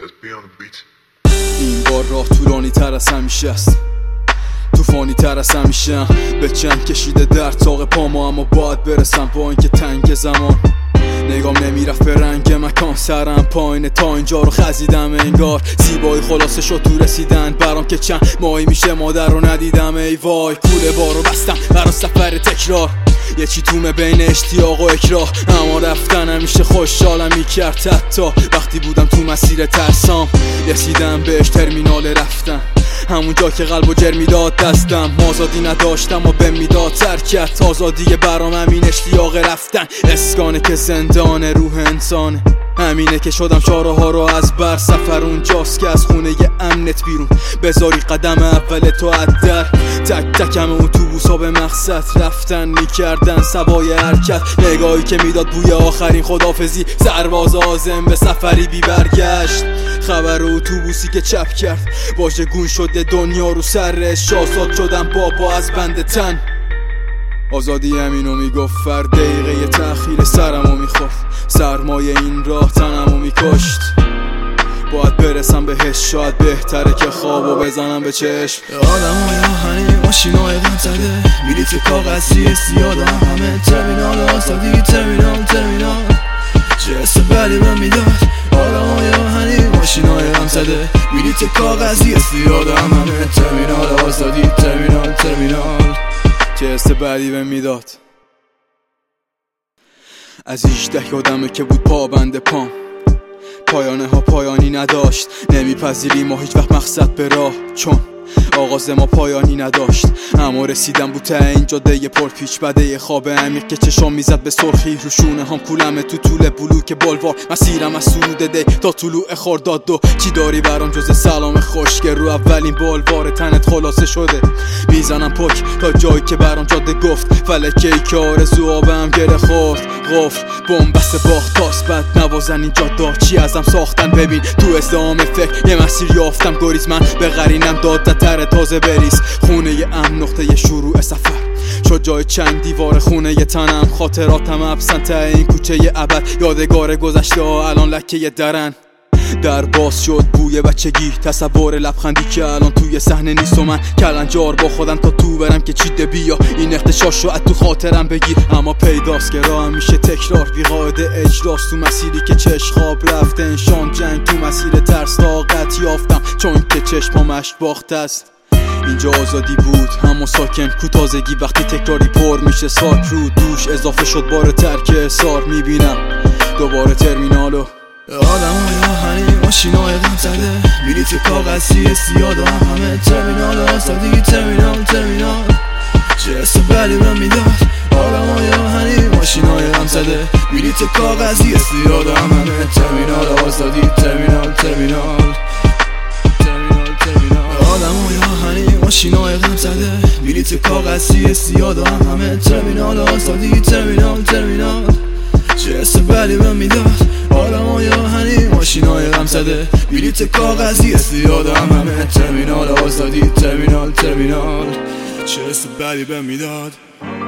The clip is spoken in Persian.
این بار راه طولانی تر از همیشه است، طوفانی تر از همیشه. به چنگ کشیده در تاق پاما، اما باید برسم با اینکه تنگ زمان. نگام نمیرفت به رنگ مکان، سرم پایینه تا اینجا رو خزیدم انگار. زیبایی خلاصه شد تو رسیدن برام که چند ماهی میشه مادر رو ندیدم. ای وای کوله بارو بستم برا سفر تکرار، یه چی تومه بین اشتیاق و اکراه. اما رفتن همیشه خوشحالم میکرد، حتی وقتی بودم تو مسیر ترسام. رسیدم بهش ترمینال رفتن، همونجا که قلب و جر میداد دستم. آزادی نداشتم و به میداد ترکت، آزادی برام همین اشتیاق رفتن. اسکانه که زندان روح انسانه، همینه که شدم چاره ها رو از بر. سفر اونجاست که از خونه ی امنت بیرون بذاری قدم اول تو در. تک تکم اتوبوسا به مقصد رفتن میکردن سوای حرکت. نگاهی که میداد بوی آخرین خدافزی، سرباز آزم به سفری بی برگشت. خبر اتوبوسی که چپ کرد، واژه گون شده دنیا رو سرش. شاساد شدم بابا از بند تن، آزادی همینو میگفت. فرد دقیقه ی تأخیر سرمو میخورد، سرمایه این راه تنمو میکشت. باید برسم بهش، شاید بهتره که خوابو بزنم به چشم. آدمای آهنی ماشینای غم زده، بلیط کاغذی سیادم همه ترمینال آزادی. ترمینال چه حس بدی بهم میداد. آدمای آهنی ماشینای غم زده، بلیط کاغذی سیادم همه ترمینال آزادی. ترمینال چه حس بدی بهم میداد. از 18 یادمه که بود پابند پام، پایانه ها پایانی نداشت. نمیپذیری ما هیچ وقت مقصد به راه، چون آغاز ما پایانی نداشت. اما رسیدم بود تا این جاده پر پیچ بده خواب عمیق که چشام میزد به سرخی. رو شونه هم کولمه تو طول بلوک بلوار، مسیرم از سرود دی تا طلوع خرداد. دو چی داری برام جز سلام خوش که رو اولین بلوار تنت خلاصه شده. میزنم پک تا جایی که برام جاده گفت، فلکه ای که آرزوها بهم گره خورد. قفل بنبست باخت تاس بد نوازن این جاده، چی ازم ساختن ببین تو ازدهام فکر. یه مسیر یافتم گریز، من به قرینم داد تر تازه بریز. خونه ی امن نقطه شروع سفر شد جای چند دیوار خونه ی تنم. خاطراتم ابسن ته این کوچه ی ابد، یادگار گذشته ها الان لکه ی درن. در باز شد بوی بچگی، تصور لبخندی که الان توی صحنه نیست و من کلنجار با خودم تا تو برم که چیده بیا این اختشاش رو تو خاطرم بگیر. اما پیداست که راه میشه تکرار، بی قاعده اجراست تو مسیری که چشم خواب رفته. انشان جنگ تو مسیر ترس طاقت یافتم، چون که چشمام اشک باخته است. اینجا آزادی بود اما ساکن کو، تازگی وقتی تکراری پر میشه ساک رو دوش. اضافه شد بار ترک احسار، میبینم دوباره ترمینالو. آدمای آهنی ماشینای غم زده، بلیط کاغذی سیاد همه ترمینال آزادی. ترمینال چه حس بدی بهم میداد. آدمای آهنی ماشینای غم زده، بلیط کاغذی سیاد همه ترمینال آزادی. ترمینال آدمای آهنی ماشینای غم زده، بلیط کاغذی سیاد همه ترمینال آزادی. ترمینال چه حس بدی بهم میداد. آدمای آهنی ماشینای غم زده، بلیط کاغذی سیاد همه ترمینال آزادی. ترمینال چه حس بدی بهم میداد.